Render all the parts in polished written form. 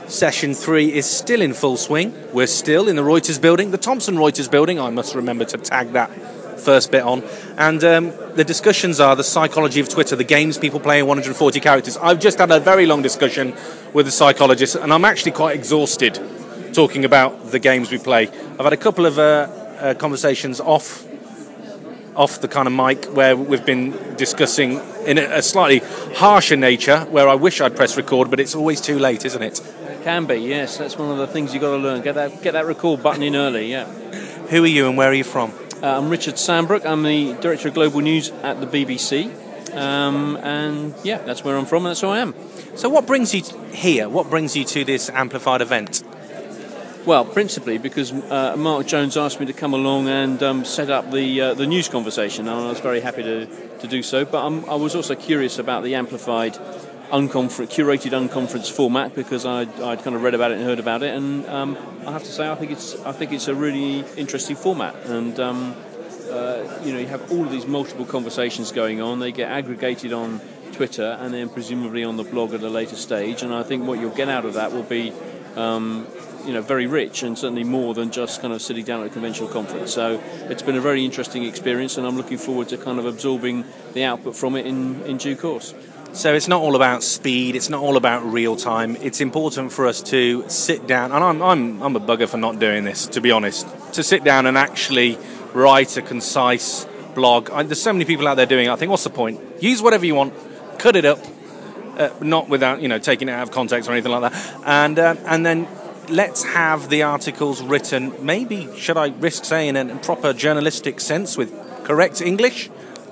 Session 3 is still in full swing. We're still in the Reuters building, the Thomson Reuters building. I must remember to tag that first bit on. And the discussions are the psychology of Twitter, the games people play in 140 characters. I've just had a very long discussion with a psychologist, and I'm actually quite exhausted talking about the games we play. I've had a couple of conversations off the kind of mic where we've been discussing in a slightly harsher nature, where I wish I'd press record, but it's always too late, isn't it? Can be, yes. That's one of the things you've got to learn. Get that record button in early, yeah. Who are you and where are you from? I'm Richard Sambrook. I'm the Director of Global News at the BBC. And yeah, that's where I'm from and that's who I am. So what brings you here? What brings you to this amplified event? Well, principally because Mark Jones asked me to come along and set up the news conversation, and I was very happy to do so. But I was also curious about the amplified, curated unconference format, because I'd kind of read about it and heard about it, and I have to say I think it's a really interesting format, and you have all of these multiple conversations going on. They get aggregated on Twitter and then presumably on the blog at a later stage, and I think what you'll get out of that will be very rich, and certainly more than just kind of sitting down at a conventional conference. So it's been a very interesting experience, and I'm looking forward to kind of absorbing the output from it in due course. So it's not all about speed, it's not all about real time. It's important for us to sit down, and I'm a bugger for not doing this, to be honest, to sit down and actually write a concise blog. There's so many people out there doing it. I think, what's the point? Use whatever you want, cut it up, not without taking it out of context or anything like that, and then let's have the articles written, maybe, should I risk saying, in a proper journalistic sense with correct English?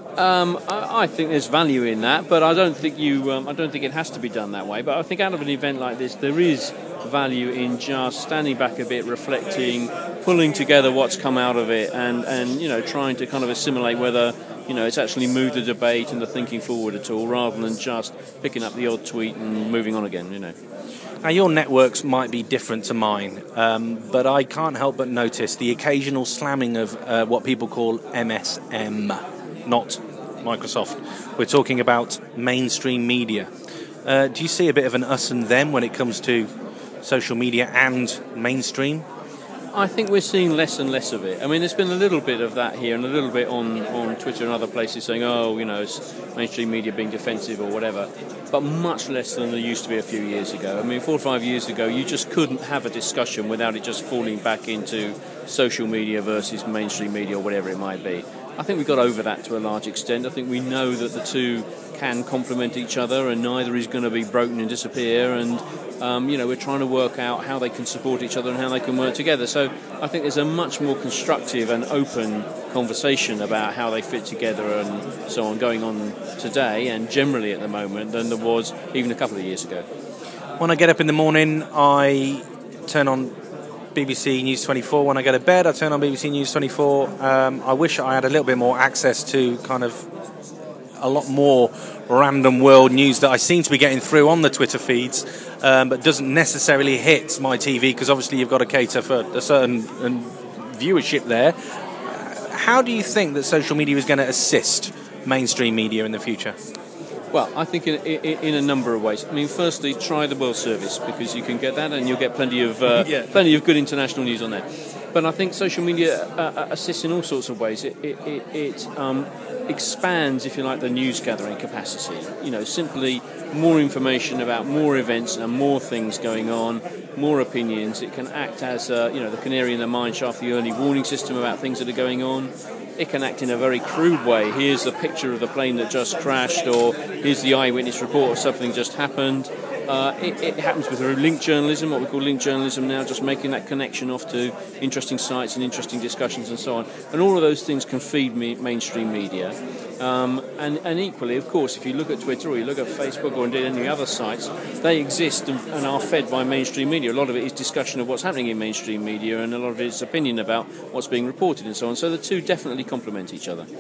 I think there's value in that, but I don't think it has to be done that way. But I think out of an event like this, there is value in just standing back a bit, reflecting, pulling together what's come out of it, and trying to kind of assimilate whether it's actually moved the debate and the thinking forward at all, rather than just picking up the odd tweet and moving on again. Now, your networks might be different to mine, but I can't help but notice the occasional slamming of what people call MSM, not Microsoft. We're talking about mainstream media. Do you see a bit of an us and them when it comes to social media and mainstream? I think we're seeing less and less of it. I mean, there's been a little bit of that here and a little bit on Twitter and other places saying, it's mainstream media being defensive or whatever, but much less than there used to be a few years ago. I mean, 4 or 5 years ago, you just couldn't have a discussion without it just falling back into social media versus mainstream media or whatever it might be. I think we got over that to a large extent. I think we know that the two can complement each other and neither is going to be broken and disappear, and we're trying to work out how they can support each other and how they can work together. So I think there's a much more constructive and open conversation about how they fit together and so on going on today and generally at the moment than there was even a couple of years ago. When I get up in the morning, I turn on BBC News 24. When I go to bed, I turn on BBC News 24. I wish I had a little bit more access to kind of a lot more random world news that I seem to be getting through on the Twitter feeds, but doesn't necessarily hit my TV, because obviously you've got to cater for a certain viewership there. How do you think that social media is going to assist mainstream media in the future? Well, I think in a number of ways. I mean, firstly, try the World Service, because you can get that and you'll get plenty of good international news on there. But I think social media assists in all sorts of ways. It expands, if you like, the news gathering capacity. Simply more information about more events and more things going on, more opinions. It can act as the canary in the mine shaft, the early warning system about things that are going on. It can act in a very crude way. Here's a picture of the plane that just crashed, or here's the eyewitness report of something just happened. It happens with linked journalism, what we call linked journalism now, just making that connection off to interesting sites and interesting discussions and so on. And all of those things can feed mainstream media. And equally, of course, if you look at Twitter or you look at Facebook or indeed any other sites, they exist and are fed by mainstream media. A lot of it is discussion of what's happening in mainstream media, and a lot of it is opinion about what's being reported and so on. So the two definitely complement each other.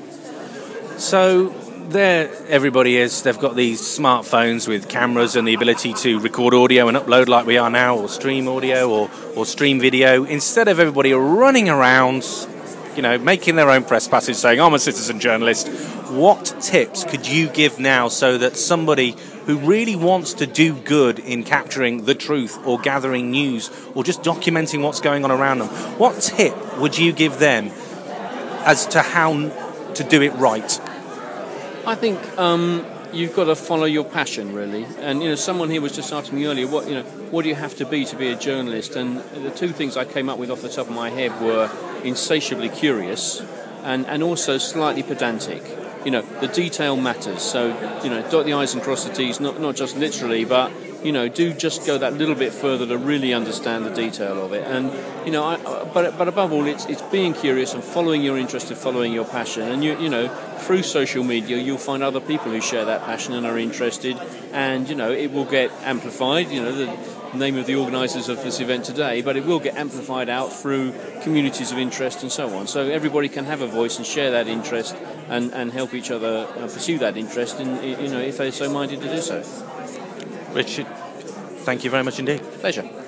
So there everybody is. They've got these smartphones with cameras and the ability to record audio and upload like we are now, or stream audio or stream video, instead of everybody running around, making their own press passage saying, I'm a citizen journalist. What tips could you give now so that somebody who really wants to do good in capturing the truth or gathering news or just documenting what's going on around them, what tip would you give them as to how to do it right? I think you've got to follow your passion, really. And someone here was just asking me earlier, what do you have to be a journalist? And the two things I came up with off the top of my head were insatiably curious and also slightly pedantic. The detail matters. So dot the I's and cross the T's, not just literally, but do just go that little bit further to really understand the detail of it. And but above all, it's being curious and following your interest and following your passion. And through social media, you'll find other people who share that passion and are interested. And it will get amplified. The name of the organisers of this event today, but it will get amplified out through communities of interest and so on. So everybody can have a voice and share that interest and help each other pursue that interest. If they're so minded to do so. Richard, thank you very much indeed. Pleasure.